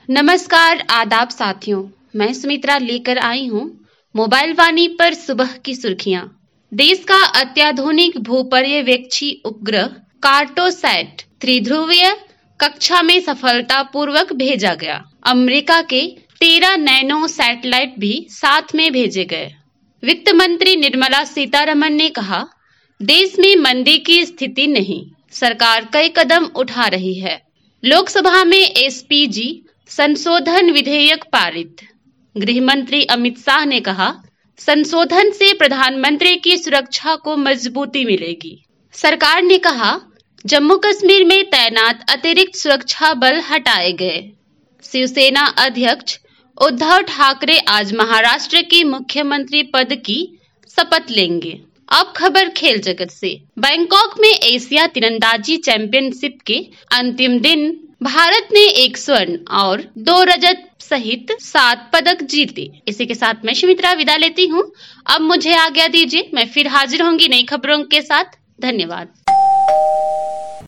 नमस्कार आदाब साथियों, मैं सुमित्रा लेकर आई हूँ मोबाइल वाणी पर सुबह की सुर्खियां। देश का अत्याधुनिक भूपर्यवेक्षी उपग्रह कार्टोसैट त्रिध्रुवीय कक्षा में सफलतापूर्वक भेजा गया। अमेरिका के 13 नैनो सैटेलाइट भी साथ में भेजे गए। वित्त मंत्री निर्मला सीतारमण ने कहा, देश में मंदी की स्थिति नहीं, सरकार कई कदम उठा रही है। लोकसभा में एसपीजी संशोधन विधेयक पारित। गृह मंत्री अमित शाह ने कहा, संशोधन से प्रधानमंत्री की सुरक्षा को मजबूती मिलेगी। सरकार ने कहा, जम्मू कश्मीर में तैनात अतिरिक्त सुरक्षा बल हटाए गए। शिवसेना अध्यक्ष उद्धव ठाकरे आज महाराष्ट्र के मुख्यमंत्री पद की शपथ लेंगे। अब खबर खेल जगत से। बैंकॉक में एशिया तीरंदाजी चैंपियनशिप के अंतिम दिन भारत ने 1 स्वर्ण और 2 रजत सहित 7 पदक जीते। इसी के साथ मैं सुमित्रा विदा लेती हूँ। अब मुझे आज्ञा दीजिए, मैं फिर हाजिर होंगी नई खबरों के साथ। धन्यवाद।